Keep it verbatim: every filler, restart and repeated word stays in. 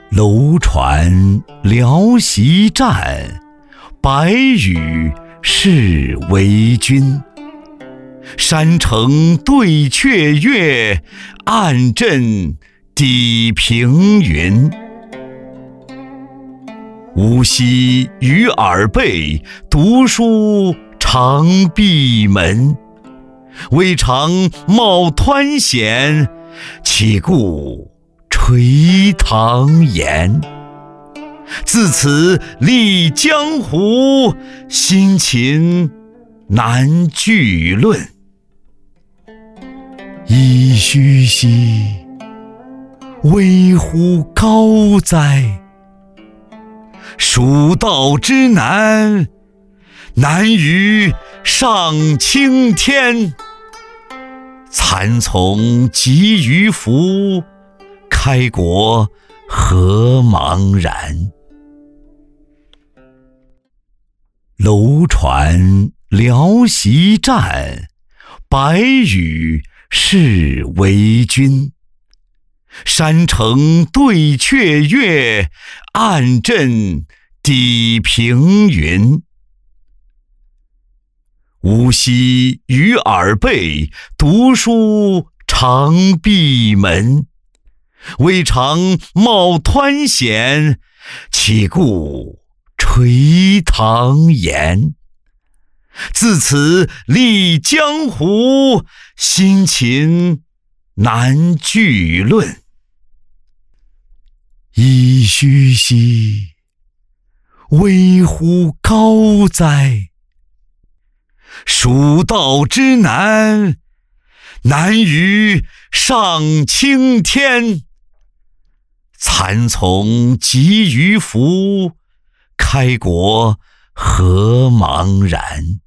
楼船辽席战，白羽是为君。山城对阙月，暗阵抵平云。吾昔于耳背，读书常闭门。未尝冒湍险，岂顾垂堂言。自此立江湖，辛勤难具论。噫吁兮，危乎高哉！蜀道之难，难于上青天。蚕丛及鱼凫，开国何茫然。楼船辽席战，白羽是为君。山城对阙月，暗阵抵平云。吾昔于耳背，读书常闭门。未尝冒湍险，岂顾垂堂言。自此立江湖，辛勤难具论。噫吁兮，危乎高哉！蜀道之难，难于上青天。蚕丛及鱼凫，开国何茫然。